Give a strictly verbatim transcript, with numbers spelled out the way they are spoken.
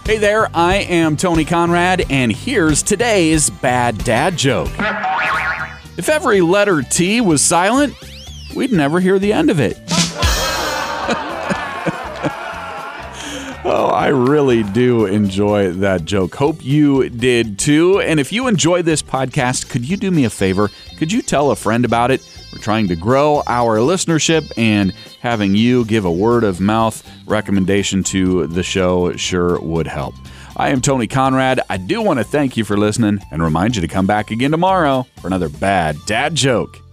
Hey there, I am Tony Conrad, and here's today's bad dad joke. If every letter T was silent, we'd never hear the end of it. Oh, I really do enjoy that joke. Hope you did too. And if you enjoy this podcast, could you do me a favor? Could you tell a friend about it? We're trying to grow our listenership, and having you give a word of mouth recommendation to the show sure would help. I am Tony Conrad. I do want to thank you for listening and remind you to come back again tomorrow for another bad dad joke.